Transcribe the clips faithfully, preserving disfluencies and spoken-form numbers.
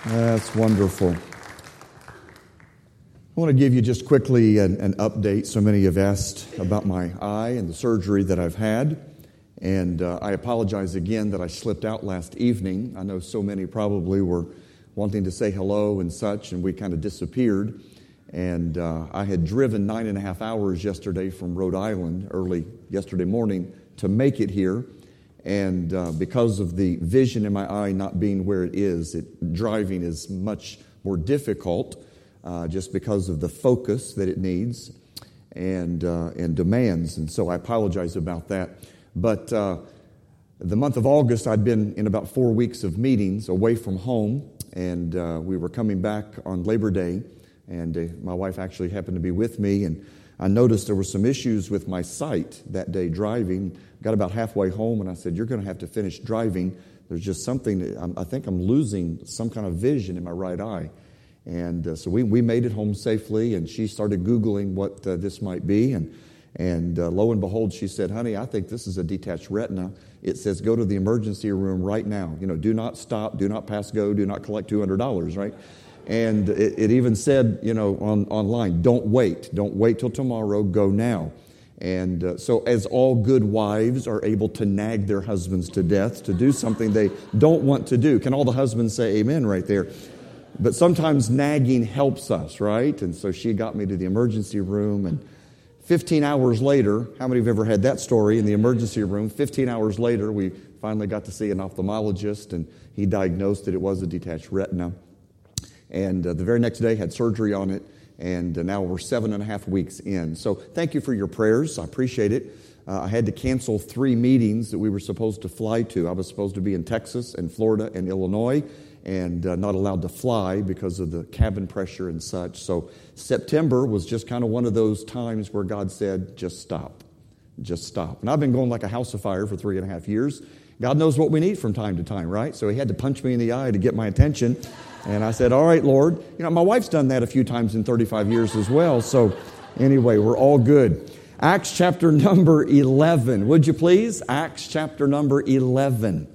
That's wonderful. I want to give you just quickly an, an update. So many have asked about my eye and the surgery that I've had. And uh, I apologize again that I slipped out last evening. I know so many probably were wanting to say hello and such, and we kind of disappeared. And uh, I had driven nine and a half hours yesterday from Rhode Island early yesterday morning to make it here. And uh, because of the vision in my eye not being where it is, it, driving is much more difficult uh, just because of the focus that it needs and uh, and demands. And so I apologize about that. But uh, the month of August, I'd been in about four weeks of meetings away from home, and uh, we were coming back on Labor Day, and uh, my wife actually happened to be with me, and I noticed there were some issues with my sight that day driving. Got about halfway home, and I said, "You're going to have to finish driving. There's just something, that I'm, I think I'm losing some kind of vision in my right eye." And uh, so we, we made it home safely, and she started Googling what uh, this might be, and and uh, lo and behold, she said, "Honey, I think this is a detached retina. It says go to the emergency room right now. You know, do not stop, do not pass go, do not collect two hundred dollars, right?" And it, it even said, you know, on online, don't wait. Don't wait till tomorrow. Go now. And uh, so as all good wives are able to nag their husbands to death to do something they don't want to do. Can all the husbands say amen right there? But sometimes nagging helps us, right? And so she got me to the emergency room, and fifteen hours later, how many have ever had that story in the emergency room? fifteen hours later, we finally got to see an ophthalmologist, and he diagnosed that it was a detached retina. And uh, the very next day, had surgery on it, and uh, now we're seven and a half weeks in. So thank you for your prayers. I appreciate it. Uh, I had to cancel three meetings that we were supposed to fly to. I was supposed to be in Texas and Florida and Illinois, and uh, not allowed to fly because of the cabin pressure and such. So September was just kind of one of those times where God said, just stop, just stop. And I've been going like a house of fire for three and a half years. God knows what we need from time to time, right? So he had to punch me in the eye to get my attention. And I said, all right, Lord. You know, my wife's done that a few times in thirty-five years as well. So anyway, we're all good. Acts chapter number eleven. Would you please? Acts chapter number eleven.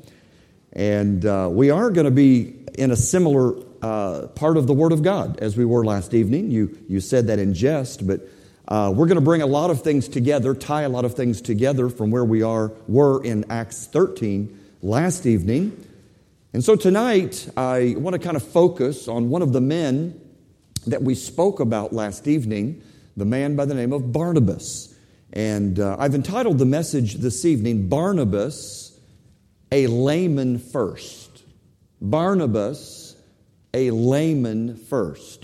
And uh, we are going to be in a similar uh, part of the Word of God as we were last evening. You you said that in jest, but uh, we're going to bring a lot of things together, tie a lot of things together from where we are were in Acts thirteen last evening. And so tonight, I want to kind of focus on one of the men that we spoke about last evening, the man by the name of Barnabas. And uh, I've entitled the message this evening, Barnabas, a layman first. Barnabas, a layman first.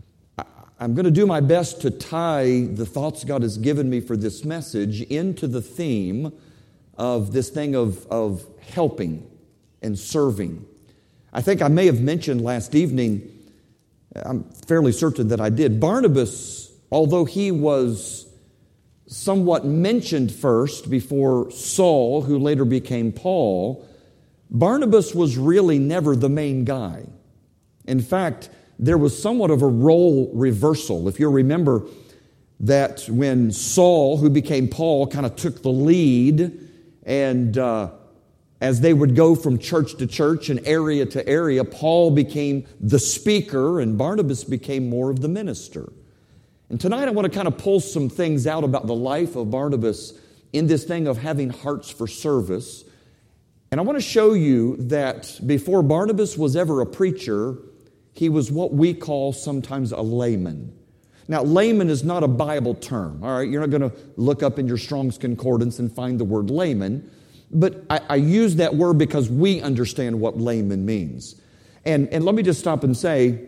I'm going to do my best to tie the thoughts God has given me for this message into the theme of this thing of, of helping and serving. I think I may have mentioned last evening, I'm fairly certain that I did, Barnabas, although he was somewhat mentioned first before Saul, who later became Paul, Barnabas was really never the main guy. In fact, there was somewhat of a role reversal. If you remember that when Saul, who became Paul, kind of took the lead, and uh, as they would go from church to church and area to area, Paul became the speaker and Barnabas became more of the minister. And tonight I want to kind of pull some things out about the life of Barnabas in this thing of having hearts for service. And I want to show you that before Barnabas was ever a preacher, he was what we call sometimes a layman. Now, layman is not a Bible term, all right? You're not going to look up in your Strong's Concordance and find the word layman. But I, I use that word because we understand what layman means. And, and let me just stop and say,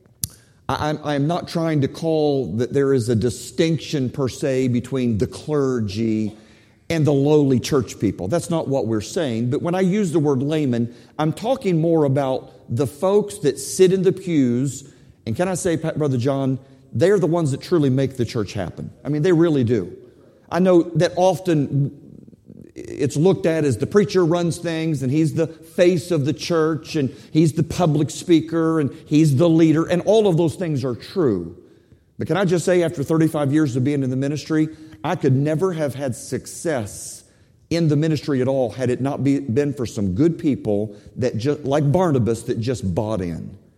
I, I'm, I'm not trying to call that there is a distinction per se between the clergy and the lowly church people. That's not what we're saying. But when I use the word layman, I'm talking more about the folks that sit in the pews. And can I say, Brother John, they're the ones that truly make the church happen. I mean, they really do. I know that often it's looked at as the preacher runs things and he's the face of the church and he's the public speaker and he's the leader, and all of those things are true. But can I just say, after thirty-five years of being in the ministry, I could never have had success in the ministry at all had it not be, been for some good people that just, like Barnabas, that just bought in.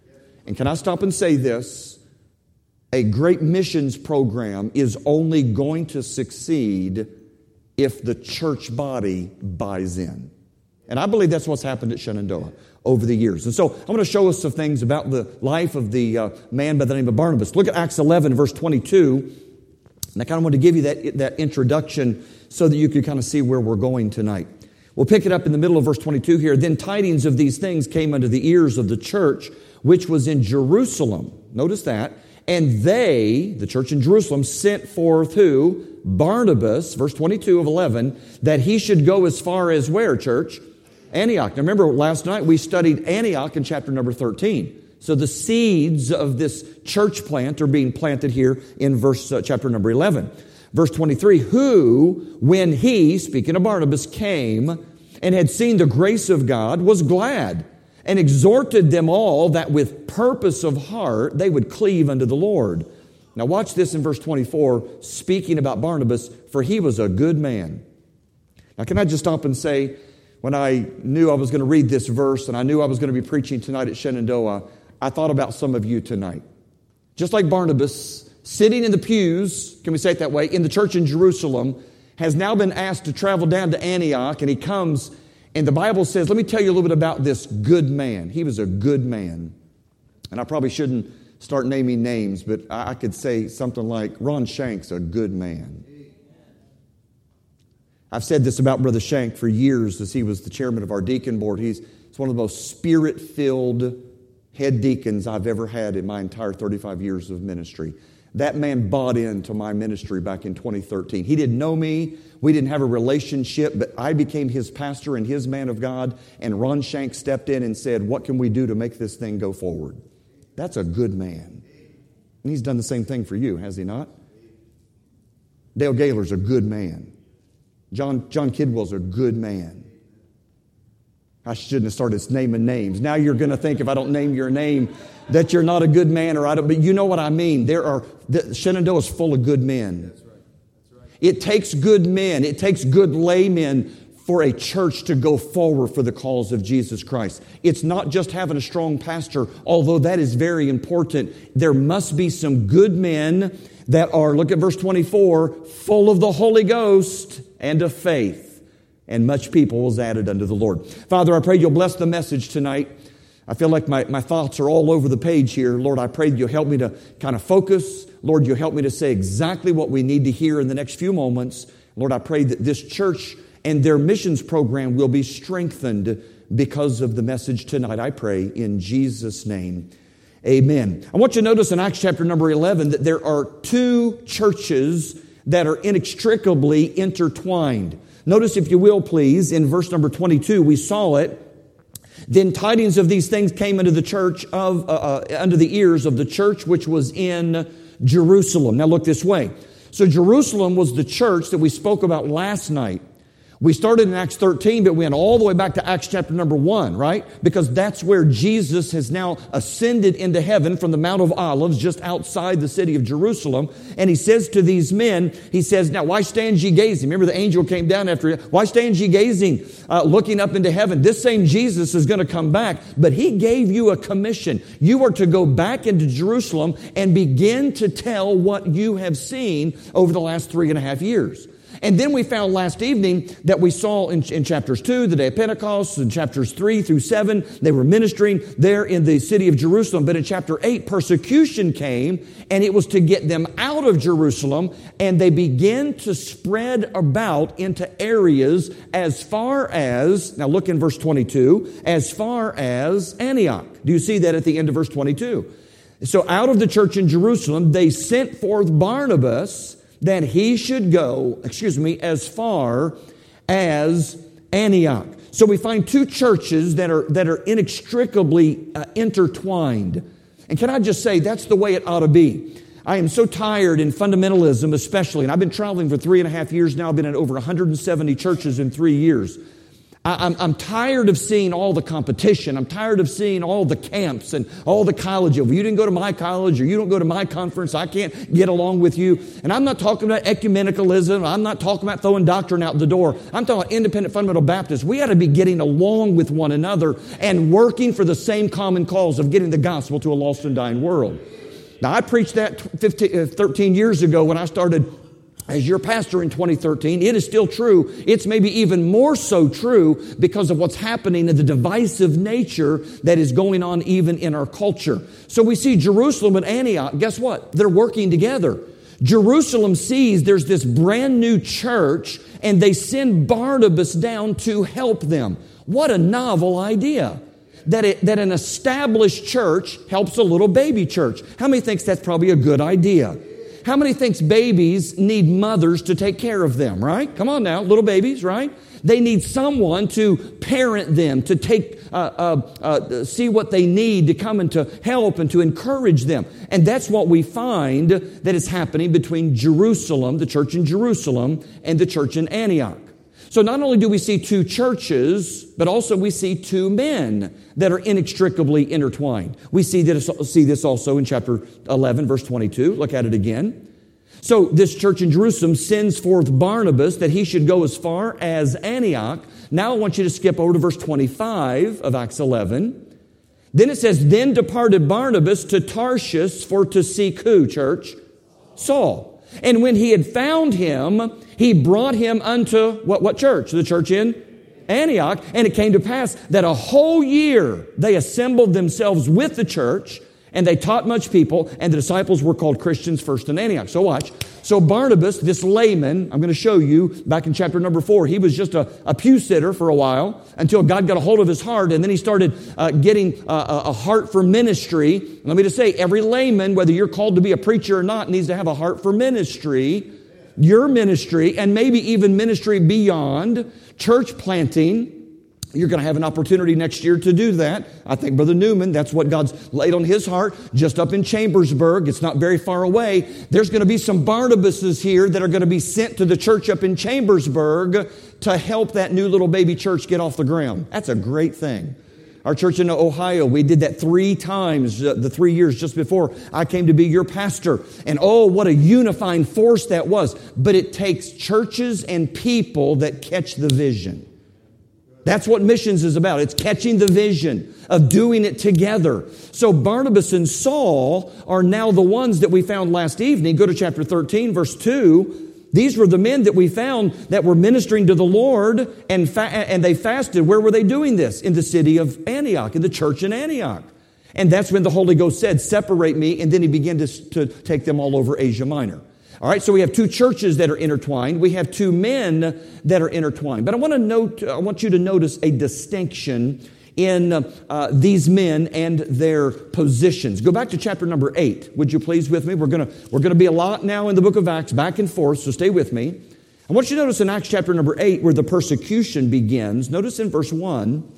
And can I stop and say this? A great missions program is only going to succeed if the church body buys in. And I believe that's what's happened at Shenandoah over the years. And so I'm going to show us some things about the life of the uh, man by the name of Barnabas. Look at Acts eleven, verse twenty-two. And I kind of want to give you that, that introduction so that you can kind of see where we're going tonight. We'll pick it up in the middle of verse twenty-two here. Then tidings of these things came unto the ears of the church, which was in Jerusalem. Notice that. And they, the church in Jerusalem, sent forth who? Barnabas, verse twenty-two of eleven, that he should go as far as where, church? Antioch. Now remember, last night we studied Antioch in chapter number thirteen. So the seeds of this church plant are being planted here in verse uh, chapter number eleven. Verse twenty-three, who, when he, speaking of Barnabas, came and had seen the grace of God, was glad and exhorted them all that with purpose of heart they would cleave unto the Lord. Now watch this in verse twenty-four, speaking about Barnabas, for he was a good man. Now can I just stop and say, when I knew I was going to read this verse and I knew I was going to be preaching tonight at Shenandoah, I thought about some of you tonight. Just like Barnabas, sitting in the pews, can we say it that way, in the church in Jerusalem, has now been asked to travel down to Antioch, and he comes, and the Bible says, let me tell you a little bit about this good man. He was a good man. And I probably shouldn't start naming names, but I could say something like, Ron Shank's a good man. I've said this about Brother Shank for years as he was the chairman of our deacon board. He's, he's one of the most spirit-filled head deacons I've ever had in my entire thirty-five years of ministry. That man bought into my ministry back in twenty thirteen. He didn't know me. We didn't have a relationship, but I became his pastor and his man of God, and Ron Shank stepped in and said, what can we do to make this thing go forward? That's a good man. And he's done the same thing for you, has he not? Dale Gaylor's a good man. John, John Kidwell's a good man. I shouldn't have started naming names. Now you're going to think if I don't name your name that you're not a good man, or I don't. But you know what I mean. There are the, Shenandoah is full of good men. That's right. That's right. It takes good men. It takes good laymen for a church to go forward for the cause of Jesus Christ. It's not just having a strong pastor, although that is very important. There must be some good men that are, look at verse twenty-four, full of the Holy Ghost and of faith. And much people was added unto the Lord. Father, I pray you'll bless the message tonight. I feel like my, my thoughts are all over the page here. Lord, I pray you'll help me to kind of focus. Lord, you'll help me to say exactly what we need to hear in the next few moments. Lord, I pray that this church and their missions program will be strengthened because of the message tonight. I pray in Jesus' name. Amen. I want you to notice in Acts chapter number eleven that there are two churches that are inextricably intertwined. Notice, if you will, please, in verse number twenty-two, we saw it. Then tidings of these things came into the church of, uh, uh, under the ears of the church which was in Jerusalem. Now look this way. So Jerusalem was the church that we spoke about last night. We started in Acts thirteen, but we went all the way back to Acts chapter number one, right? Because that's where Jesus has now ascended into heaven from the Mount of Olives, just outside the city of Jerusalem. And he says to these men, he says, now why stand ye gazing? Remember the angel came down after it. Why stand ye gazing, uh, looking up into heaven? This same Jesus is going to come back, but he gave you a commission. You are to go back into Jerusalem and begin to tell what you have seen over the last three and a half years. And then we found last evening that we saw in, in chapters two, the day of Pentecost, and chapters three through seven, they were ministering there in the city of Jerusalem. But in chapter eight, persecution came, and it was to get them out of Jerusalem, and they began to spread about into areas as far as, now look in verse twenty-two, as far as Antioch. Do you see that at the end of verse twenty-two? So out of the church in Jerusalem, they sent forth Barnabas that he should go, excuse me, as far as Antioch. So we find two churches that are that are inextricably uh, intertwined. And can I just say, that's the way it ought to be. I am so tired in fundamentalism especially, and I've been traveling for three and a half years now. I've been in over one hundred seventy churches in three years. I, I'm, I'm tired of seeing all the competition. I'm tired of seeing all the camps and all the colleges. If you didn't go to my college or you don't go to my conference, I can't get along with you. And I'm not talking about ecumenicalism. I'm not talking about throwing doctrine out the door. I'm talking about independent fundamental Baptists. We ought to be getting along with one another and working for the same common cause of getting the gospel to a lost and dying world. Now, I preached that fifteen, thirteen years ago when I started as your pastor in twenty thirteen. It is still true. It's maybe even more so true because of what's happening in the divisive nature that is going on even in our culture. So we see Jerusalem and Antioch. Guess what? They're working together. Jerusalem sees there's this brand new church and they send Barnabas down to help them. What a novel idea. That, it, that an established church helps a little baby church. How many thinks that's probably a good idea? How many thinks babies need mothers to take care of them, right? Come on now, little babies, right? They need someone to parent them, to take, uh, uh, uh, see what they need, to come and to help and to encourage them. And that's what we find that is happening between Jerusalem, the church in Jerusalem, and the church in Antioch. So not only do we see two churches, but also we see two men that are inextricably intertwined. We see this, see this also in chapter eleven, verse twenty-two. Look at it again. So this church in Jerusalem sends forth Barnabas that he should go as far as Antioch. Now I want you to skip over to verse twenty-five of Acts eleven. Then it says, then departed Barnabas to Tarshish for to seek who, church? Saul. And when he had found him, he brought him unto what, what church? The church in Antioch. And it came to pass that a whole year they assembled themselves with the church, and they taught much people, and the disciples were called Christians first in Antioch. So watch. So Barnabas, this layman, I'm going to show you back in chapter number four, he was just a, a pew sitter for a while until God got a hold of his heart, and then he started uh, getting uh, a heart for ministry. Let me just say, every layman, whether you're called to be a preacher or not, needs to have a heart for ministry. Your ministry, and maybe even ministry beyond, church planting. You're going to have an opportunity next year to do that. I think Brother Newman, that's what God's laid on his heart, just up in Chambersburg. It's not very far away. There's going to be some Barnabases here that are going to be sent to the church up in Chambersburg to help that new little baby church get off the ground. That's a great thing. Our church in Ohio, we did that three times, uh, the three years just before I came to be your pastor. And oh, what a unifying force that was. But it takes churches and people that catch the vision. That's what missions is about. It's catching the vision of doing it together. So Barnabas and Saul are now the ones that we found last evening. Go to chapter thirteen, verse two. These were the men that we found that were ministering to the Lord, and fa- and they fasted. Where were they doing this? In the city of Antioch, in the church in Antioch. And that's when the Holy Ghost said, separate me, and then he began to, to take them all over Asia Minor. All right, so we have two churches that are intertwined. We have two men that are intertwined. But I want to note, I want you to notice a distinction in uh, these men and their positions. Go back to chapter number eight, would you please, with me? We're going to we're going to be a lot now in the book of Acts, back and forth, so stay with me. I want you to notice in Acts chapter number eight where the persecution begins. Notice in verse one,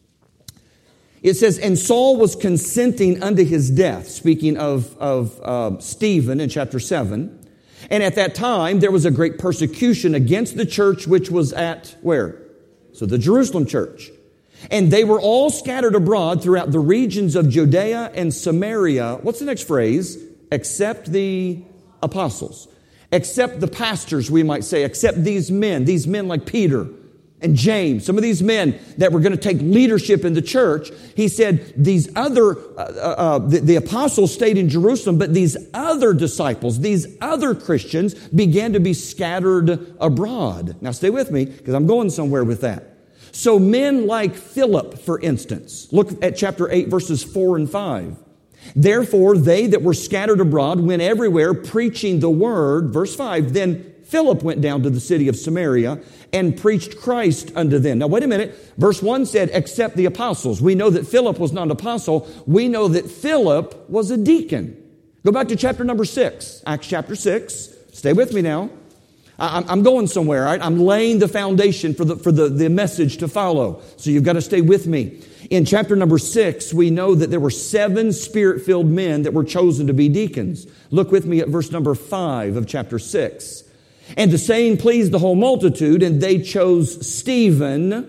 it says, and Saul was consenting unto his death, speaking of, of uh, Stephen in chapter seven. And at that time, there was a great persecution against the church, which was at where? So the Jerusalem church. And they were all scattered abroad throughout the regions of Judea and Samaria. What's the next phrase? Except the apostles. Except the pastors, we might say. Except these men. These men like Peter and James. Some of these men that were going to take leadership in the church. He said these other, uh, uh, the, the apostles stayed in Jerusalem, but these other disciples, these other Christians began to be scattered abroad. Now stay with me, because I'm going somewhere with that. So men like Philip, for instance, look at chapter eight, verses four and five. Therefore, they that were scattered abroad went everywhere preaching the word. Verse five, then Philip went down to the city of Samaria and preached Christ unto them. Now, wait a minute. Verse one said, except the apostles. We know that Philip was not an apostle. We know that Philip was a deacon. Go back to chapter number six, Acts chapter six. Stay with me now. I'm going somewhere, right? I'm laying the foundation for the for the, the message to follow. So you've got to stay with me. In chapter number six, we know that there were seven spirit-filled men that were chosen to be deacons. Look with me at verse number five of chapter six. And the saying pleased the whole multitude, and they chose Stephen,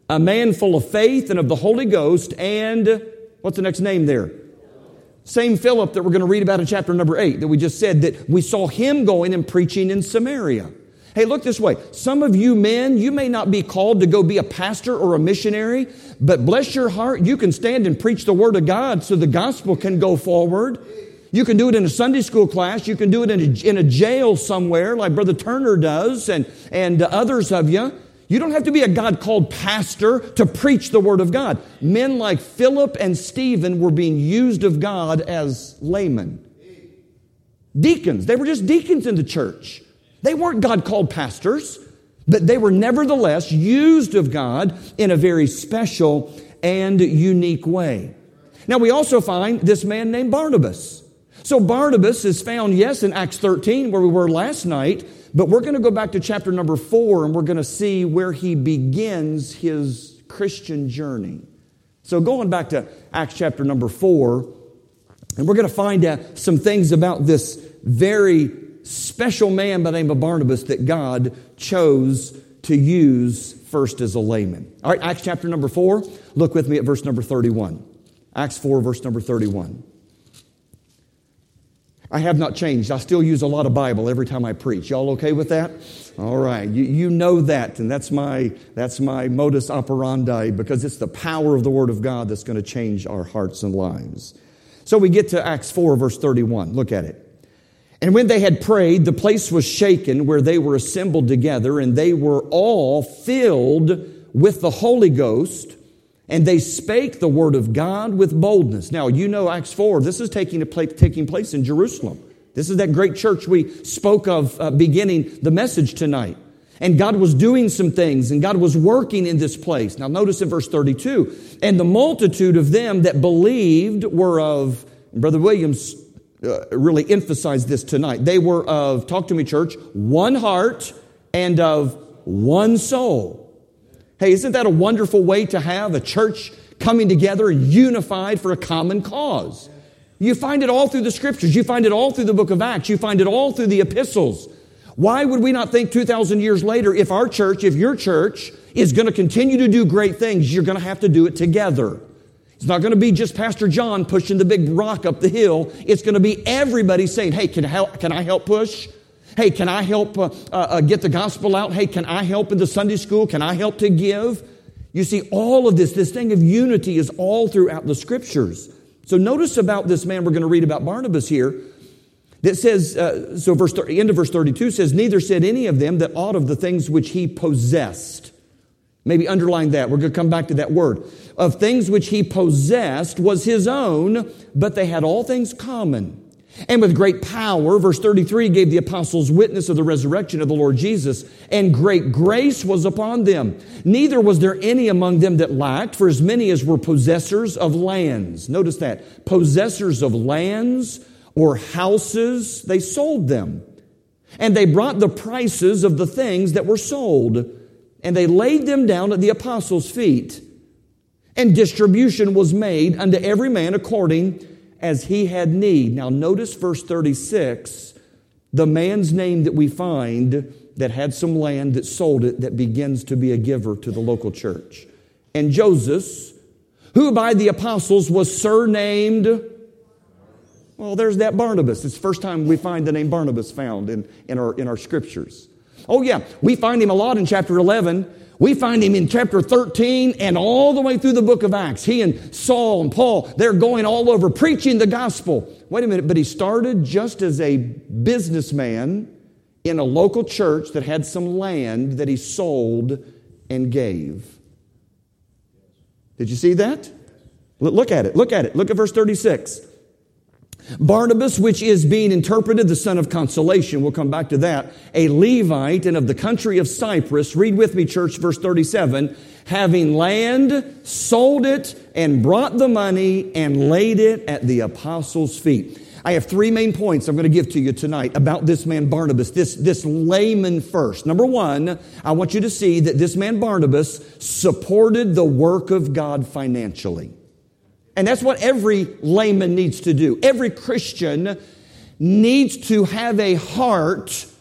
a man full of faith and of the Holy Ghost, and what's the next name there? Same Philip that we're going to read about in chapter number eight that we just said that we saw him going and preaching in Samaria. Hey, look this way. Some of you men, you may not be called to go be a pastor or a missionary, but bless your heart, you can stand and preach the Word of God so the gospel can go forward. You can do it in a Sunday school class. You can do it in a, in a jail somewhere like Brother Turner does and, and others of you. You don't have to be a God-called pastor to preach the Word of God. Men like Philip and Stephen were being used of God as laymen. Deacons. They were just deacons in the church. They weren't God-called pastors, but they were nevertheless used of God in a very special and unique way. Now, we also find this man named Barnabas. So Barnabas is found, yes, in Acts thirteen, where we were last night, but we're going to go back to chapter number four, and we're going to see where he begins his Christian journey. So going back to Acts chapter number four, and we're going to find out some things about this very special man by the name of Barnabas that God chose to use first as a layman. All right, Acts chapter number four, look with me at verse number thirty-one. Acts four, verse number thirty-one. I have not changed. I still use a lot of Bible every time I preach. Y'all okay with that? All right. You, you know that, and that's my, that's my modus operandi, because it's the power of the Word of God that's going to change our hearts and lives. So we get to Acts four, verse thirty-one. Look at it. And when they had prayed, the place was shaken where they were assembled together, and they were all filled with the Holy Ghost, and they spake the word of God with boldness. Now, you know Acts four, this is taking, place, taking place in Jerusalem. This is that great church we spoke of uh, beginning the message tonight. And God was doing some things, and God was working in this place. Now, notice in verse thirty-two, and the multitude of them that believed were of, Brother Williams uh, really emphasized this tonight, they were of, talk to me church, one heart and of one soul. Hey, isn't that a wonderful way to have a church coming together unified for a common cause? You find it all through the Scriptures. You find it all through the book of Acts. You find it all through the epistles. Why would we not think two thousand years later, if our church, if your church is going to continue to do great things, you're going to have to do it together. It's not going to be just Pastor John pushing the big rock up the hill. It's going to be everybody saying, hey, can I help, can I help push? Hey, can I help uh, uh, get the gospel out? Hey, can I help in the Sunday school? Can I help to give? You see, all of this, this thing of unity is all throughout the Scriptures. So notice about this man we're going to read about Barnabas here. That says, uh, so verse end of verse thirty-two says, neither said any of them that aught of the things which he possessed. Maybe underline that. We're going to come back to that word. Of things which he possessed was his own, but they had all things common. And with great power, verse thirty-three, gave the apostles witness of the resurrection of the Lord Jesus, and great grace was upon them. Neither was there any among them that lacked, for as many as were possessors of lands. Notice that. Possessors of lands or houses, they sold them. And they brought the prices of the things that were sold, and they laid them down at the apostles' feet. And distribution was made unto every man according as he had need. Now notice verse thirty-six, the man's name that we find that had some land that sold it, that begins to be a giver to the local church. And Joseph, who by the apostles was surnamed, well, there's that Barnabas. It's the first time we find the name Barnabas found in, in, our, in our scriptures. Oh yeah, we find him a lot in chapter eleven. We find him in chapter thirteen and all the way through the book of Acts. He and Saul and Paul, they're going all over preaching the gospel. Wait a minute, but he started just as a businessman in a local church that had some land that he sold and gave. Did you see that? Look at it, look at it. Look at verse thirty-six. Barnabas, which is being interpreted the son of consolation, we'll come back to that, a Levite and of the country of Cyprus, read with me church, verse thirty-seven, having land, sold it, and brought the money, and laid it at the apostles' feet. I have three main points I'm going to give to you tonight about this man Barnabas, this, this layman first. Number one, I want you to see that this man Barnabas supported the work of God financially. And that's what every layman needs to do. Every Christian needs to have a heart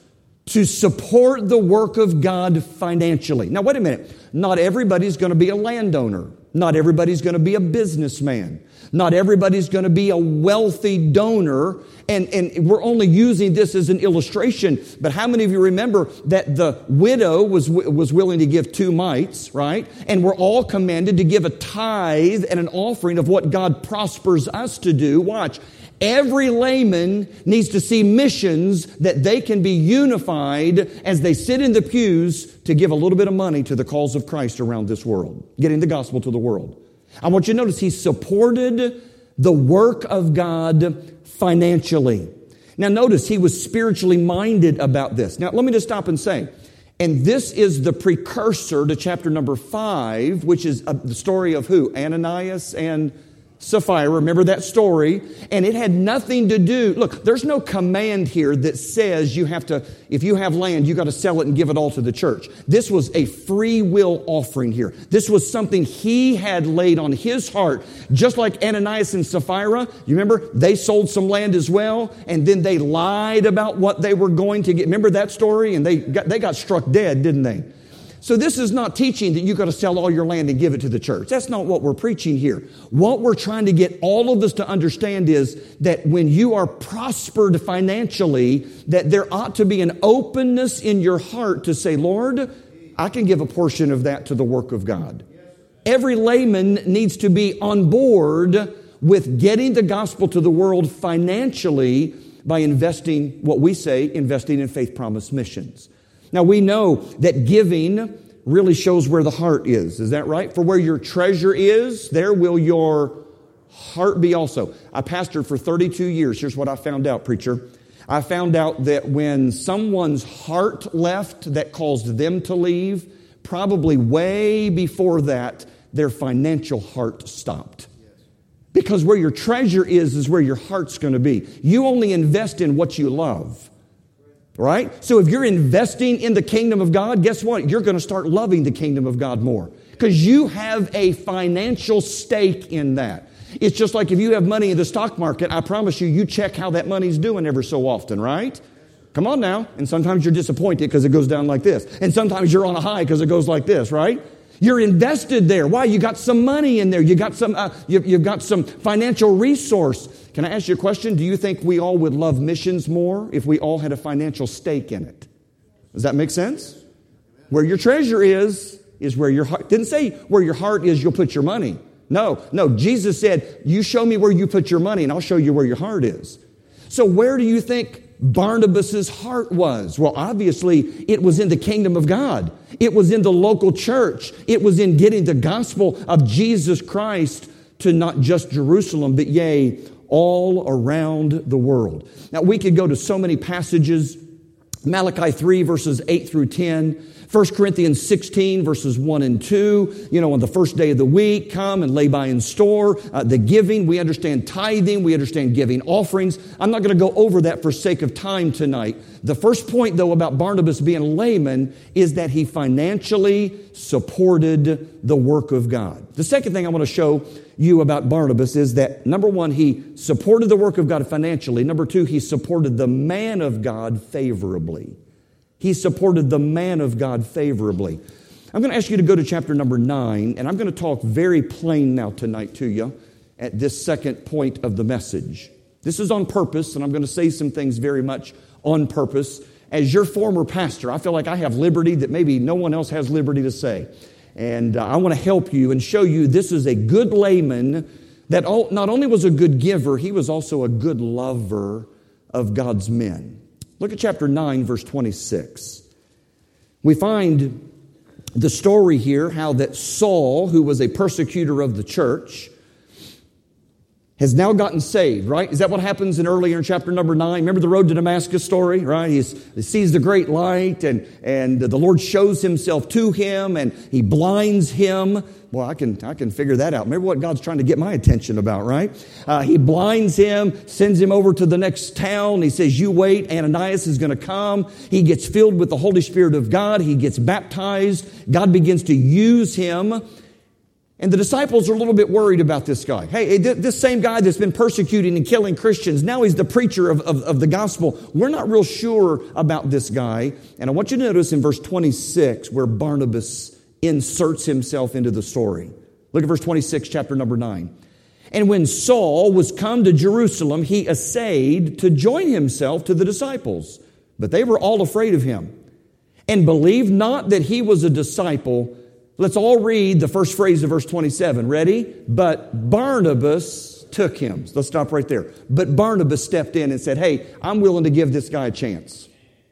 to support the work of God financially. Now, wait a minute. Not everybody's going to be a landowner. Not everybody's going to be a businessman. Not everybody's going to be a wealthy donor. And, and we're only using this as an illustration. But how many of you remember that the widow was, was willing to give two mites, right? And we're all commanded to give a tithe and an offering of what God prospers us to do. Watch. Every layman needs to see missions that they can be unified as they sit in the pews to give a little bit of money to the cause of Christ around this world, getting the gospel to the world. I want you to notice he supported the work of God financially. Now notice he was spiritually minded about this. Now let me just stop and say, and this is the precursor to chapter number five, which is the story of who? Ananias and Sapphira, remember that story? And it had nothing to do, look, there's no command here that says you have to, if you have land, you got to sell it and give it all to the church. This was a free will offering here. This was something he had laid on his heart. Just like Ananias and Sapphira, you remember, they sold some land as well, and then they lied about what they were going to get. Remember that story? And they got, they got struck dead, didn't they? So this is not teaching that you've got to sell all your land and give it to the church. That's not what we're preaching here. What we're trying to get all of us to understand is that when you are prospered financially, that there ought to be an openness in your heart to say, Lord, I can give a portion of that to the work of God. Every layman needs to be on board with getting the gospel to the world financially by investing, what we say, investing in Faith Promise missions. Now, we know that giving really shows where the heart is. Is that right? For where your treasure is, there will your heart be also. I pastored for thirty-two years. Here's what I found out, preacher. I found out that when someone's heart left, that caused them to leave, probably way before that, their financial heart stopped. Because where your treasure is, is where your heart's going to be. You only invest in what you love. Right? So if you're investing in the kingdom of God, guess what? You're going to start loving the kingdom of God more. Because you have a financial stake in that. It's just like if you have money in the stock market, I promise you, you check how that money's doing ever so often, right? Come on now. And sometimes you're disappointed because it goes down like this. And sometimes you're on a high because it goes like this, right? You're invested there. Why? You got some money in there. You got some. Uh, you've, you've got some financial resource. Can I ask you a question? Do you think we all would love missions more if we all had a financial stake in it? Does that make sense? Where your treasure is, is where your heart. Didn't say where your heart is, you'll put your money. No, no. Jesus said, you show me where you put your money and I'll show you where your heart is. So where do you think Barnabas's heart was? Well, obviously, it was in the kingdom of God. It was in the local church. It was in getting the gospel of Jesus Christ to not just Jerusalem, but yea, all around the world. Now, we could go to so many passages. Malachi three, verses eight through ten. First Corinthians sixteen, verses one and two. You know, on the first day of the week, come and lay by in store. Uh, the giving, we understand tithing. We understand giving offerings. I'm not going to go over that for sake of time tonight. The first point, though, about Barnabas being a layman is that he financially supported the work of God. The second thing I want to show you about Barnabas is that, number one, he supported the work of God financially. Number two, he supported the man of God favorably. He supported the man of God favorably. I'm going to ask you to go to chapter number nine, and I'm going to talk very plain now tonight to you at this second point of the message. This is on purpose, and I'm going to say some things very much on purpose. As your former pastor, I feel like I have liberty that maybe no one else has liberty to say. And uh, I want to help you and show you this is a good layman that all, not only was a good giver, he was also a good lover of God's men. Look at chapter nine, verse twenty-six. We find the story here, how that Saul, who was a persecutor of the church, has now gotten saved, right? Is that what happens in earlier in chapter number nine? Remember the road to Damascus story, right? He's, he sees the great light and, and the Lord shows himself to him and he blinds him. Well, I can, I can figure that out. Remember what God's trying to get my attention about, right? Uh, he blinds him, sends him over to the next town. He says, you wait, Ananias is going to come. He gets filled with the Holy Spirit of God. He gets baptized. God begins to use him. And the disciples are a little bit worried about this guy. Hey, this same guy that's been persecuting and killing Christians, now he's the preacher of, of, of the gospel. We're not real sure about this guy. And I want you to notice in verse twenty-six where Barnabas inserts himself into the story. Look at verse twenty-six, chapter number nine. And when Saul was come to Jerusalem, he essayed to join himself to the disciples. But they were all afraid of him and believed not that he was a disciple. Let's all read the first phrase of verse twenty-seven. Ready? But Barnabas took him. So let's stop right there. But Barnabas stepped in and said, hey, I'm willing to give this guy a chance.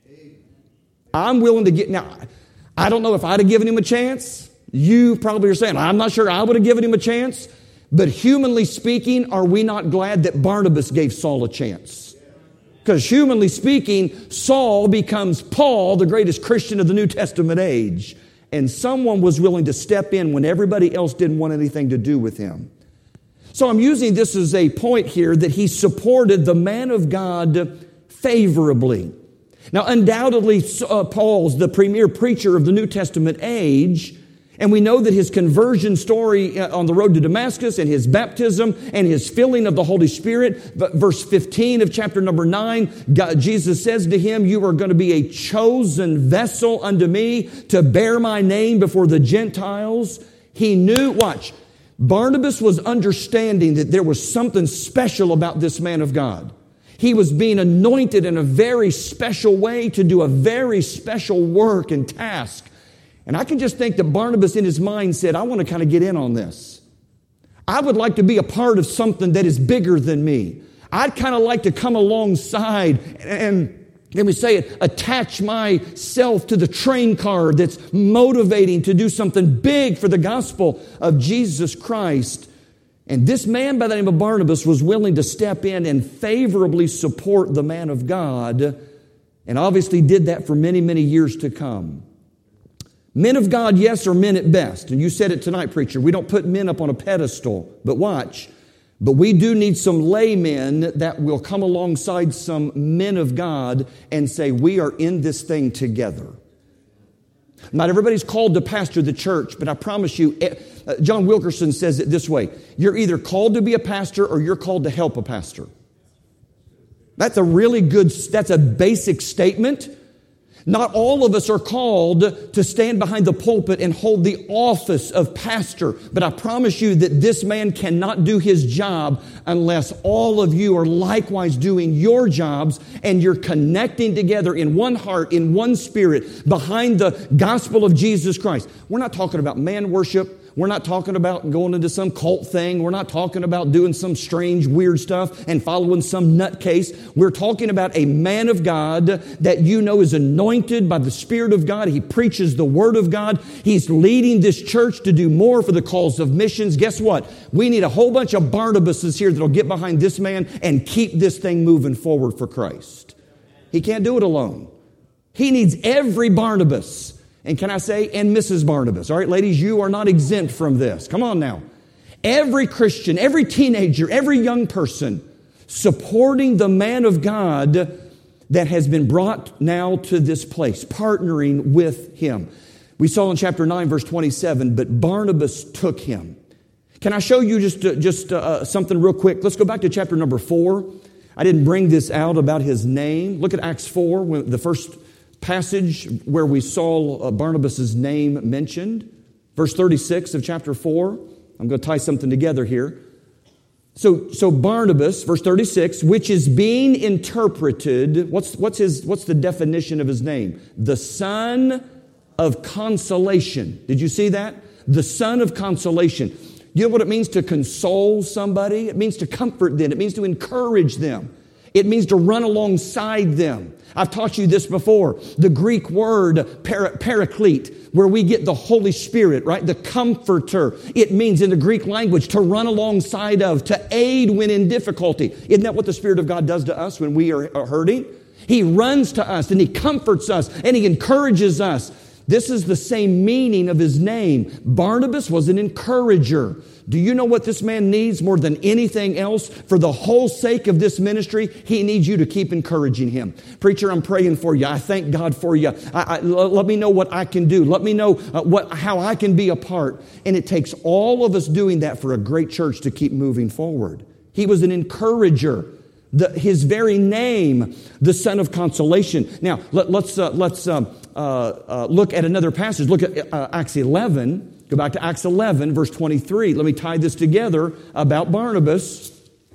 I'm willing to get... Now, I don't know if I'd have given him a chance. You probably are saying, I'm not sure I would have given him a chance. But humanly speaking, are we not glad that Barnabas gave Saul a chance? Because humanly speaking, Saul becomes Paul, the greatest Christian of the New Testament age. And someone was willing to step in when everybody else didn't want anything to do with him. So I'm using this as a point here that he supported the man of God favorably. Now, undoubtedly, uh, Paul's the premier preacher of the New Testament age. And we know that his conversion story on the road to Damascus and his baptism and his filling of the Holy Spirit, verse fifteen of chapter number nine, God, Jesus says to him, you are going to be a chosen vessel unto me to bear my name before the Gentiles. He knew, watch, Barnabas was understanding that there was something special about this man of God. He was being anointed in a very special way to do a very special work and task. And I can just think that Barnabas in his mind said, I want to kind of get in on this. I would like to be a part of something that is bigger than me. I'd kind of like to come alongside and, let me say it, attach myself to the train car that's motivating to do something big for the gospel of Jesus Christ. And this man by the name of Barnabas was willing to step in and favorably support the man of God, and obviously did that for many, many years to come. Men of God, yes, are men at best. And you said it tonight, preacher. We don't put men up on a pedestal. But watch. But we do need some laymen that will come alongside some men of God and say, we are in this thing together. Not everybody's called to pastor the church, but I promise you, John Wilkerson says it this way. You're either called to be a pastor or you're called to help a pastor. That's a really good, that's a basic statement. Not all of us are called to stand behind the pulpit and hold the office of pastor. But I promise you that this man cannot do his job unless all of you are likewise doing your jobs and you're connecting together in one heart, in one spirit, behind the gospel of Jesus Christ. We're not talking about man worship. We're not talking about going into some cult thing. We're not talking about doing some strange, weird stuff and following some nutcase. We're talking about a man of God that you know is anointed by the Spirit of God. He preaches the Word of God. He's leading this church to do more for the cause of missions. Guess what? We need a whole bunch of Barnabases here that'll get behind this man and keep this thing moving forward for Christ. He can't do it alone. He needs every Barnabas. And can I say, and Missus Barnabas. All right, ladies, you are not exempt from this. Come on now. Every Christian, every teenager, every young person supporting the man of God that has been brought now to this place, partnering with him. We saw in chapter nine, verse twenty-seven, but Barnabas took him. Can I show you just, uh, just uh, something real quick? Let's go back to chapter number four. I didn't bring this out about his name. Look at Acts four, when the first passage where we saw Barnabas' name mentioned. Verse thirty-six of chapter four. I'm going to tie something together here. So, so Barnabas, verse thirty-six, which is being interpreted, what's, what's, his, what's the definition of his name? The son of consolation. Did you see that? The son of consolation. You know what it means to console somebody? It means to comfort them. It means to encourage them. It means to run alongside them. I've taught you this before. The Greek word para, paraclete, where we get the Holy Spirit, right? The comforter. It means in the Greek language to run alongside of, to aid when in difficulty. Isn't that what the Spirit of God does to us when we are hurting? He runs to us and He comforts us and He encourages us. This is the same meaning of his name. Barnabas was an encourager. Do you know what this man needs more than anything else? For the whole sake of this ministry, he needs you to keep encouraging him. Preacher, I'm praying for you. I thank God for you. I, I, let me know what I can do. Let me know uh, what, how I can be a part. And it takes all of us doing that for a great church to keep moving forward. He was an encourager. The, his very name, the Son of Consolation. Now, let, let's uh, let's uh, uh, uh, look at another passage. Look at uh, Acts eleven. Go back to Acts eleven, verse twenty-three. Let me tie this together about Barnabas.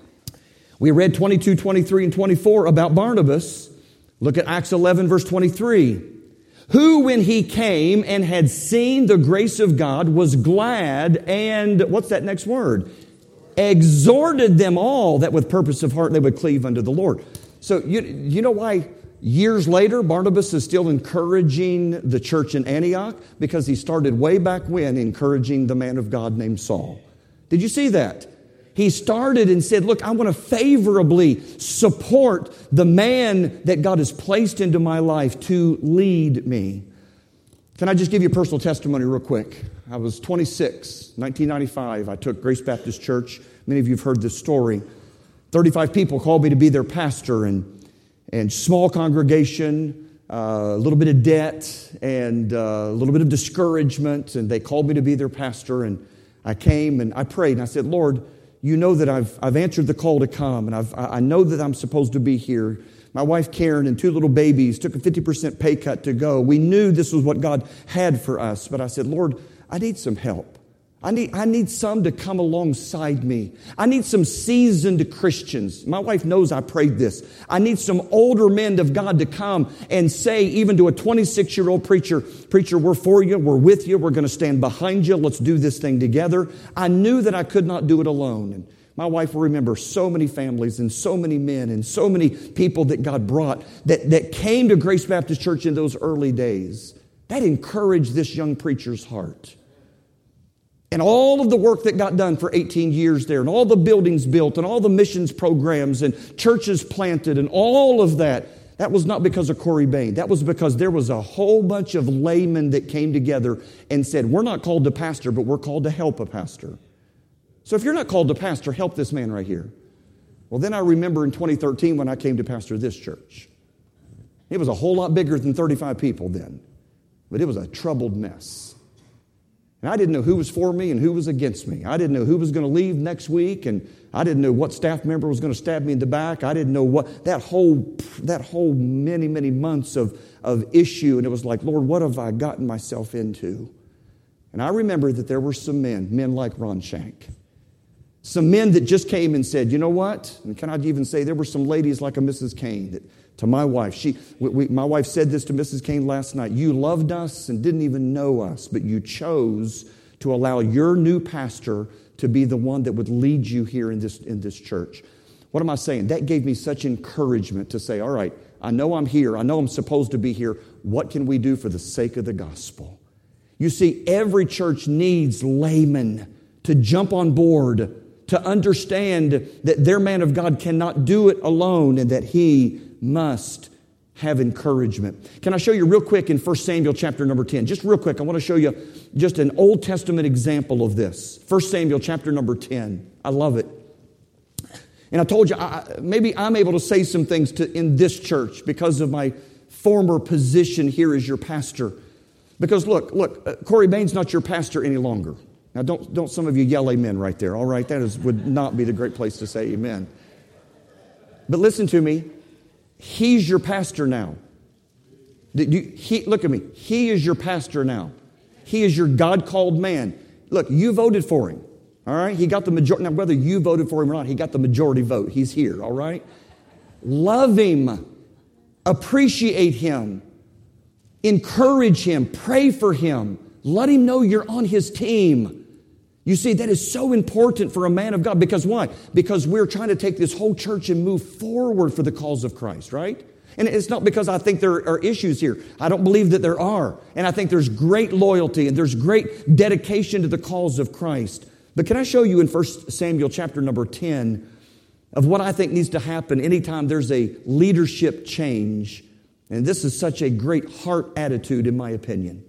We read twenty-two, twenty-three, and twenty-four about Barnabas. Look at Acts eleven, verse twenty-three. Who, when he came and had seen the grace of God, was glad and, what's that next word? Exhorted them all that with purpose of heart they would cleave unto the Lord. So you, you know why years later Barnabas is still encouraging the church in Antioch? Because he started way back when encouraging the man of God named Saul. Did you see that? He started and said, look, I want to favorably support the man that God has placed into my life to lead me. Can I just give you a personal testimony real quick? I was twenty-six, nineteen ninety-five. I took Grace Baptist Church. Many of you have heard this story. thirty-five people called me to be their pastor, and, and small congregation, uh, a little bit of debt, and uh, a little bit of discouragement, and they called me to be their pastor, and I came and I prayed, and I said, Lord, you know that I've, I've answered the call to come, and I've, I know that I'm supposed to be here. My wife Karen and two little babies took a fifty percent pay cut to go. We knew this was what God had for us, but I said, Lord, I need some help. I need, I need some to come alongside me. I need some seasoned Christians. My wife knows I prayed this. I need some older men of God to come and say, even to a twenty-six-year-old preacher, preacher, we're for you, we're with you, we're going to stand behind you, let's do this thing together. I knew that I could not do it alone. And my wife will remember so many families and so many men and so many people that God brought that, that came to Grace Baptist Church in those early days. That encouraged this young preacher's heart. And all of the work that got done for eighteen years there, and all the buildings built, and all the missions programs, and churches planted, and all of that, that was not because of Corey Bain. That was because there was a whole bunch of laymen that came together and said, we're not called to pastor, but we're called to help a pastor. So if you're not called to pastor, help this man right here. Well, then I remember in twenty thirteen when I came to pastor this church. It was a whole lot bigger than thirty-five people then, but it was a troubled mess. And I didn't know who was for me and who was against me. I didn't know who was going to leave next week, and I didn't know what staff member was going to stab me in the back. I didn't know what, that whole, that whole many, many months of, of issue. And it was like, Lord, what have I gotten myself into? And I remember that there were some men, men like Ron Shank. Some men that just came and said, you know what? And can I even say there were some ladies like a Missus Kane that, to my wife, she, we, we, my wife said this to Missus Kane last night. You loved us and didn't even know us, but you chose to allow your new pastor to be the one that would lead you here in this, in this church. What am I saying? That gave me such encouragement to say, all right, I know I'm here. I know I'm supposed to be here. What can we do for the sake of the gospel? You see, every church needs laymen to jump on board, to understand that their man of God cannot do it alone and that he must have encouragement. Can I show you real quick in First Samuel chapter number ten? Just real quick, I want to show you just an Old Testament example of this. First Samuel chapter number ten. I love it. And I told you, I, maybe I'm able to say some things to, in this church because of my former position here as your pastor. Because look, look, uh, Corey Bain's not your pastor any longer. Now, don't, don't some of you yell amen right there, all right? That is, would not be the great place to say amen. But listen to me. He's your pastor now. You, he, look at me. He is your pastor now. He is your God-called man. Look, you voted for him, all right? He got the majority. Now, whether you voted for him or not, he got the majority vote. He's here, all right? Love him. Appreciate him. Encourage him. Pray for him. Let him know you're on his team. You see, that is so important for a man of God. Because why? Because we're trying to take this whole church and move forward for the cause of Christ, right? And it's not because I think there are issues here. I don't believe that there are. And I think there's great loyalty and there's great dedication to the cause of Christ. But can I show you in First Samuel chapter number ten of what I think needs to happen anytime there's a leadership change? And this is such a great heart attitude, in my opinion.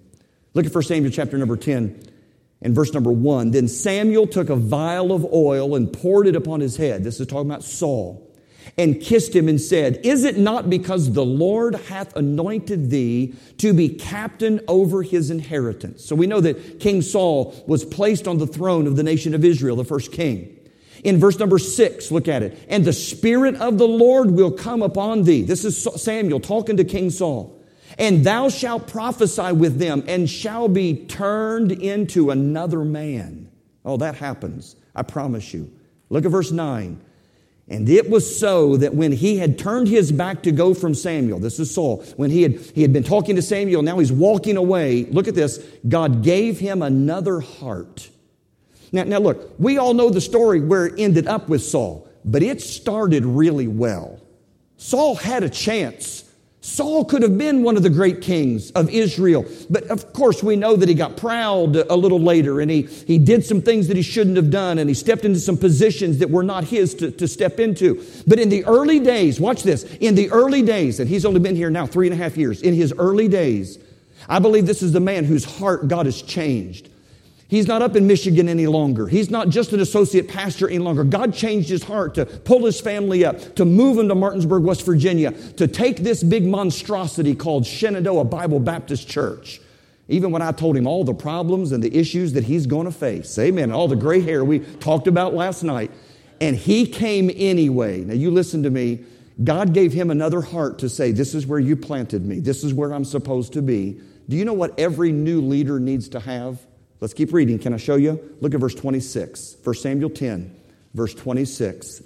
Look at First Samuel chapter number ten and verse number one. Then Samuel took a vial of oil and poured it upon his head. This is talking about Saul. And kissed him and said, Is it not because the Lord hath anointed thee to be captain over his inheritance? So we know that King Saul was placed on the throne of the nation of Israel, the first king. In verse number six, look at it. And the Spirit of the Lord will come upon thee. This is Samuel talking to King Saul. And thou shalt prophesy with them and shall be turned into another man. Oh, that happens. I promise you. Look at verse nine. And it was so that when he had turned his back to go from Samuel, this is Saul, when he had, he had been talking to Samuel, now he's walking away. Look at this. God gave him another heart. Now, now look, we all know the story where it ended up with Saul, but it started really well. Saul had a chance. Saul could have been one of the great kings of Israel. But of course, we know that he got proud a little later and he, he did some things that he shouldn't have done and he stepped into some positions that were not his to, to step into. But in the early days, watch this, in the early days, and he's only been here now three and a half years, in his early days, I believe this is the man whose heart God has changed. He's not up in Michigan any longer. He's not just an associate pastor any longer. God changed his heart to pull his family up, to move him to Martinsburg, West Virginia, to take this big monstrosity called Shenandoah Bible Baptist Church. Even when I told him all the problems and the issues that he's going to face. Amen. All the gray hair we talked about last night. And he came anyway. Now you listen to me. God gave him another heart to say, this is where you planted me. This is where I'm supposed to be. Do you know what every new leader needs to have? Let's keep reading. Can I show you? Look at verse twenty-six. First Samuel ten, verse twenty-six.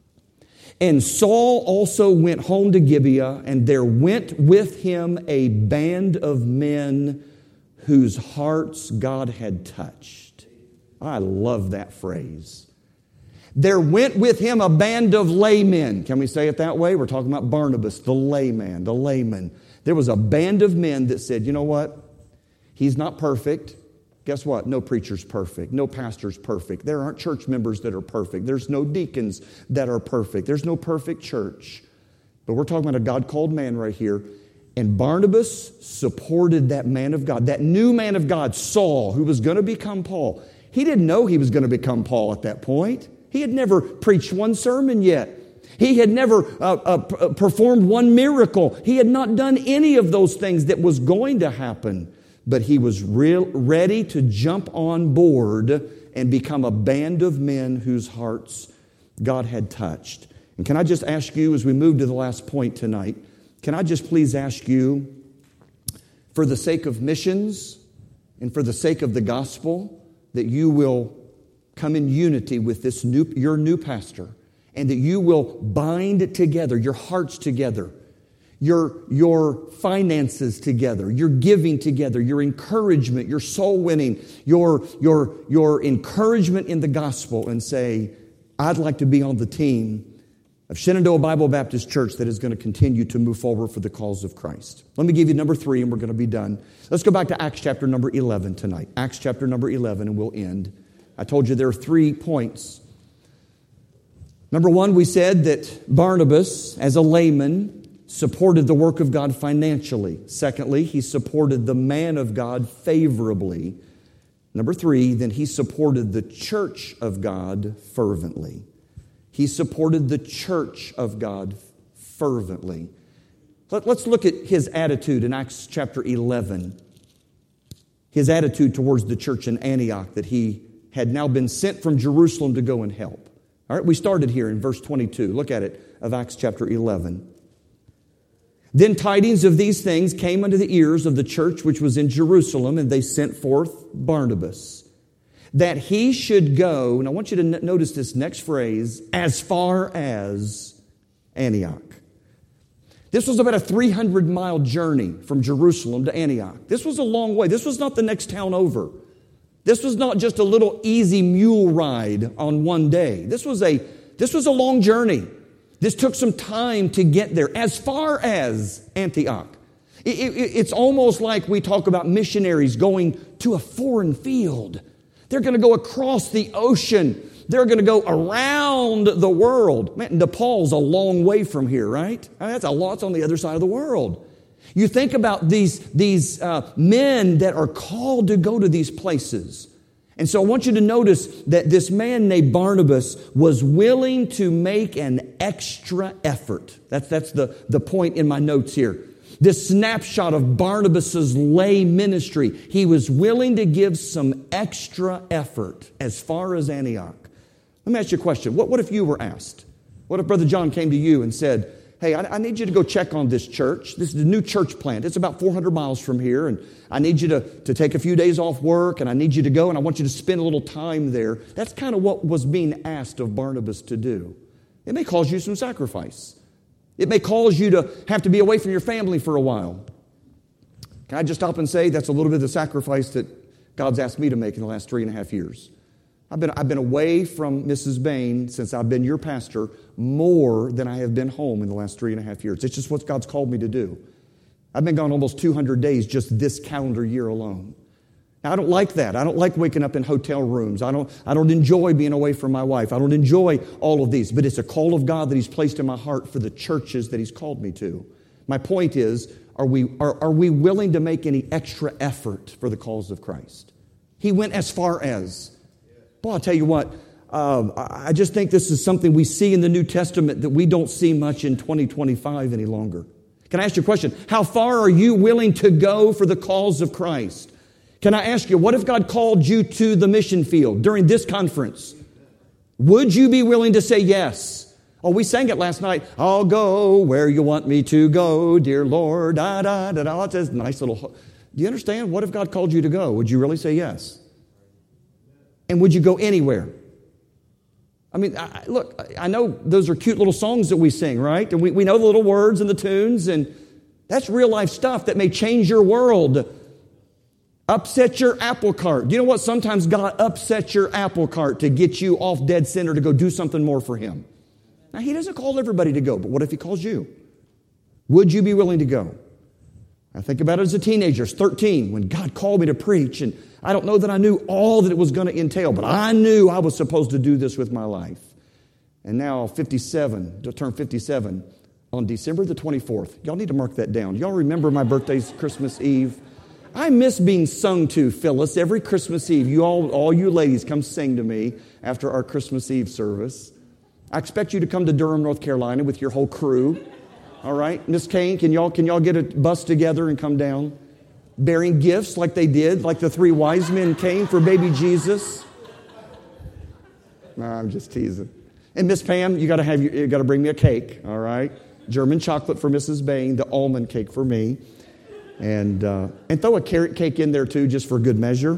And Saul also went home to Gibeah, and there went with him a band of men whose hearts God had touched. I love that phrase. There went with him a band of laymen. Can we say it that way? We're talking about Barnabas, the layman, the layman. There was a band of men that said, you know what? He's not perfect. Guess what? No preacher's perfect. No pastor's perfect. There aren't church members that are perfect. There's no deacons that are perfect. There's no perfect church. But we're talking about a God-called man right here. And Barnabas supported that man of God, that new man of God, Saul, who was going to become Paul. He didn't know he was going to become Paul at that point. He had never preached one sermon yet. He had never uh, uh, performed one miracle. He had not done any of those things that was going to happen. But he was real, ready to jump on board and become a band of men whose hearts God had touched. And can I just ask you, as we move to the last point tonight, can I just please ask you, for the sake of missions and for the sake of the gospel, that you will come in unity with this new, your new pastor, and that you will bind together, your hearts together, Your, your finances together, your giving together, your encouragement, your soul winning, your, your, your encouragement in the gospel, and say, I'd like to be on the team of Shenandoah Bible Baptist Church that is going to continue to move forward for the cause of Christ. Let me give you number three, and we're going to be done. Let's go back to Acts chapter number eleven tonight. Acts chapter number eleven, and we'll end. I told you there are three points. Number one, we said that Barnabas, as a layman, supported the work of God financially. Secondly, he supported the man of God favorably. Number three, then he supported the church of God fervently. He supported the church of God fervently. Let, let's look at his attitude in Acts chapter eleven. His attitude towards the church in Antioch, that he had now been sent from Jerusalem to go and help. All right, we started here in verse twenty-two. Look at it, of Acts chapter eleven. Then tidings of these things came unto the ears of the church which was in Jerusalem, and they sent forth Barnabas, that he should go, and I want you to notice this next phrase, as far as Antioch. This was about a three hundred mile journey from Jerusalem to Antioch. This was a long way. This was not the next town over. This was not just a little easy mule ride on one day. This was a, this was a long journey. This took some time to get there, as far as Antioch. It, it, it's almost like we talk about missionaries going to a foreign field. They're going to go across the ocean. They're going to go around the world. Man, Nepal's a long way from here, right? I mean, that's a lot's on the other side of the world. You think about these, these uh, men that are called to go to these places. And so I want you to notice that this man named Barnabas was willing to make an extra effort. That's, that's the, the point in my notes here. This snapshot of Barnabas's lay ministry. He was willing to give some extra effort as far as Antioch. Let me ask you a question. What, what if you were asked? What if Brother John came to you and said, hey, I, I need you to go check on this church. This is a new church plant. It's about four hundred miles from here, and I need you to, to take a few days off work, and I need you to go, and I want you to spend a little time there. That's kind of what was being asked of Barnabas to do. It may cause you some sacrifice. It may cause you to have to be away from your family for a while. Can I just stop and say that's a little bit of the sacrifice that God's asked me to make in the last three and a half years. I've been, I've been away from Missus Bain since I've been your pastor more than I have been home in the last three and a half years. It's just what God's called me to do. I've been gone almost two hundred days just this calendar year alone. Now, I don't like that. I don't like waking up in hotel rooms. I don't, I don't enjoy being away from my wife. I don't enjoy all of these. But it's a call of God that He's placed in my heart for the churches that He's called me to. My point is, are we, are, are we willing to make any extra effort for the cause of Christ? He went as far as... Boy, I'll tell you what, uh, I just think this is something we see in the New Testament that we don't see much in twenty twenty-five any longer. Can I ask you a question? How far are you willing to go for the cause of Christ? Can I ask you, what if God called you to the mission field during this conference? Would you be willing to say yes? Oh, we sang it last night. I'll go where you want me to go, dear Lord. Da, da, da, da. It's a nice little... Do you understand? What if God called you to go? Would you really say yes? And would you go anywhere? I mean, I, look, I know those are cute little songs that we sing, right? And we, we know the little words and the tunes, and that's real life stuff that may change your world. Upset your apple cart. You know what? Sometimes God upsets your apple cart to get you off dead center to go do something more for Him. Now, He doesn't call everybody to go, but what if He calls you? Would you be willing to go? I think about it as a teenager, thirteen, when God called me to preach, and I don't know that I knew all that it was going to entail, but I knew I was supposed to do this with my life. And now, fifty-seven, to turn fifty-seven, on December the twenty-fourth. Y'all need to mark that down. Y'all remember my birthday's Christmas Eve? I miss being sung to, Phyllis, every Christmas Eve. You all, all you ladies come sing to me after our Christmas Eve service. I expect you to come to Durham, North Carolina with your whole crew. All right, Miss Kane, can y'all can y'all get a bus together and come down, bearing gifts like they did, like the three wise men came for baby Jesus? No, I'm just teasing. And Miss Pam, you got to have you got to bring me a cake. All right, German chocolate for Missus Bain, the almond cake for me, and uh, and throw a carrot cake in there too, just for good measure.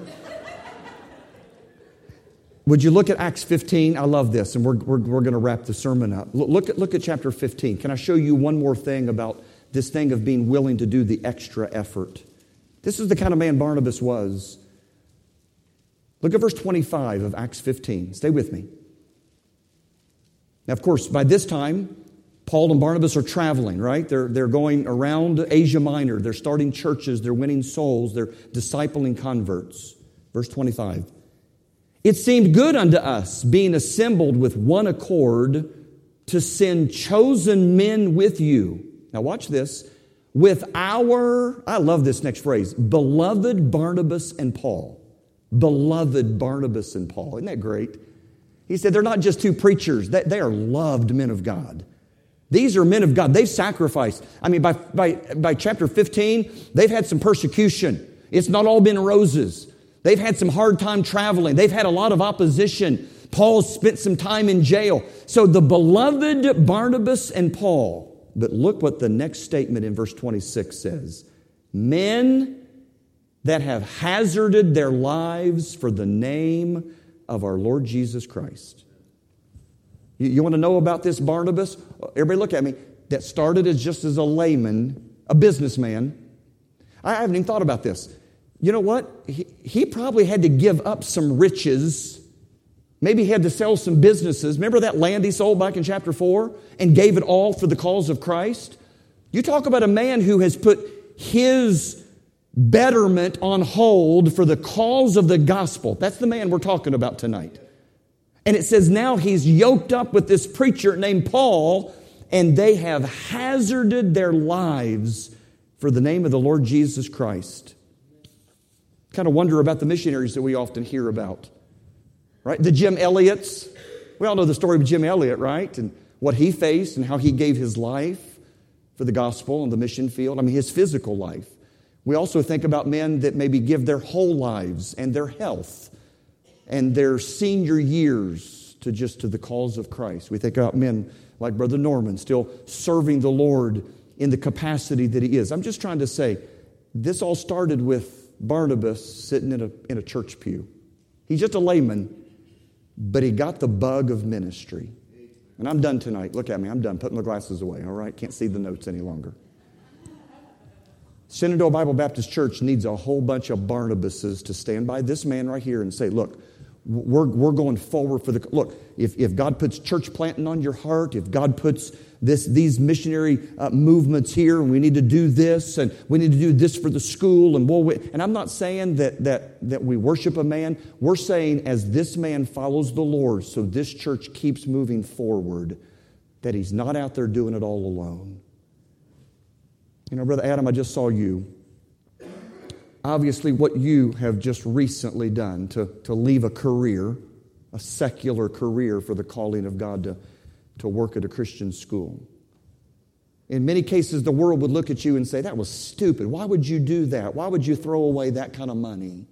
Would you look at Acts fifteen? I love this, and we're, we're, we're going to wrap the sermon up. Look at, look at chapter fifteen. Can I show you one more thing about this thing of being willing to do the extra effort? This is the kind of man Barnabas was. Look at verse twenty-five of Acts fifteen. Stay with me. Now, of course, by this time, Paul and Barnabas are traveling, right? They're, they're going around Asia Minor. They're starting churches. They're winning souls. They're discipling converts. Verse twenty-five. It seemed good unto us, being assembled with one accord, to send chosen men with you. Now watch this. With our, I love this next phrase, beloved Barnabas and Paul. Beloved Barnabas and Paul. Isn't that great? He said they're not just two preachers. They are loved men of God. These are men of God. They've sacrificed. I mean, by, by, by chapter fifteen, they've had some persecution. It's not all been roses. They've had some hard time traveling. They've had a lot of opposition. Paul's spent some time in jail. So the beloved Barnabas and Paul. But look what the next statement in verse twenty-six says. Men that have hazarded their lives for the name of our Lord Jesus Christ. You, you want to know about this Barnabas? Everybody look at me. That started as just as a layman, a businessman. I haven't even thought about this. You know what? He, he probably had to give up some riches. Maybe he had to sell some businesses. Remember that land he sold back in chapter four and gave it all for the cause of Christ? You talk about a man who has put his betterment on hold for the cause of the gospel. That's the man we're talking about tonight. And it says now he's yoked up with this preacher named Paul, and they have hazarded their lives for the name of the Lord Jesus Christ. Kind of wonder about the missionaries that we often hear about, right? The Jim Elliots. We all know the story of Jim Elliot, right? And what he faced and how he gave his life for the gospel and the mission field. I mean, his physical life. We also think about men that maybe give their whole lives and their health and their senior years to just to the cause of Christ. We think about men like Brother Norman still serving the Lord in the capacity that he is. I'm just trying to say, this all started with Barnabas sitting in a, in a church pew. He's just a layman, but he got the bug of ministry. And I'm done tonight. Look at me. I'm done putting the glasses away, all right? Can't see the notes any longer. Shenandoah Bible Baptist Church needs a whole bunch of Barnabases to stand by this man right here and say, look, we're, we're going forward for the... Look, if, if God puts church planting on your heart, if God puts this these missionary uh, movements here, and we need to do this, and we need to do this for the school, and we'll... We, and I'm not saying that, that, that we worship a man. We're saying as this man follows the Lord, so this church keeps moving forward, that he's not out there doing it all alone. You know, Brother Adam, I just saw you. Obviously, what you have just recently done to, to leave a career, a secular career for the calling of God to, to work at a Christian school. In many cases, the world would look at you and say, that was stupid. Why would you do that? Why would you throw away that kind of money?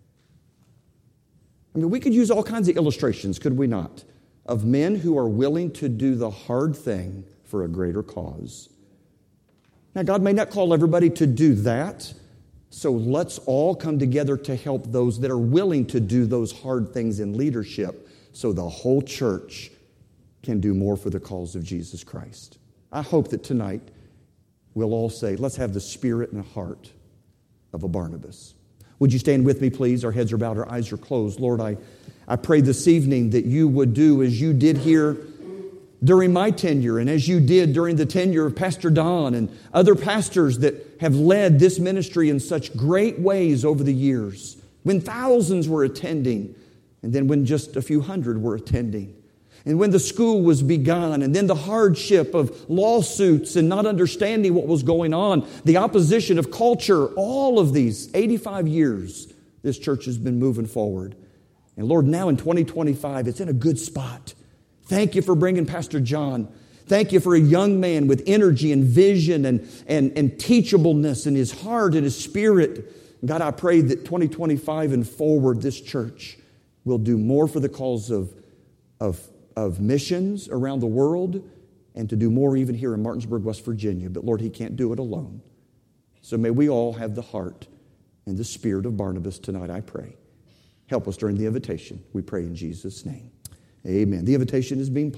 I mean, we could use all kinds of illustrations, could we not, of men who are willing to do the hard thing for a greater cause. Now, God may not call everybody to do that, so let's all come together to help those that are willing to do those hard things in leadership so the whole church can do more for the cause of Jesus Christ. I hope that tonight we'll all say, let's have the spirit and the heart of a Barnabas. Would you stand with me, please? Our heads are bowed, our eyes are closed. Lord, I, I pray this evening that you would do as you did here during my tenure, and as you did during the tenure of Pastor Don and other pastors that have led this ministry in such great ways over the years, when thousands were attending, and then when just a few hundred were attending, and when the school was begun, and then the hardship of lawsuits and not understanding what was going on, the opposition of culture, all of these eighty-five years, this church has been moving forward. And Lord, now in twenty twenty-five, it's in a good spot. Thank you for bringing Pastor John. Thank you for a young man with energy and vision and, and, and teachableness in his heart and his spirit. God, I pray that twenty twenty-five and forward, this church will do more for the cause of, of, of missions around the world and to do more even here in Martinsburg, West Virginia. But Lord, he can't do it alone. So may we all have the heart and the spirit of Barnabas tonight, I pray. Help us during the invitation. We pray in Jesus' name. Amen. The invitation is being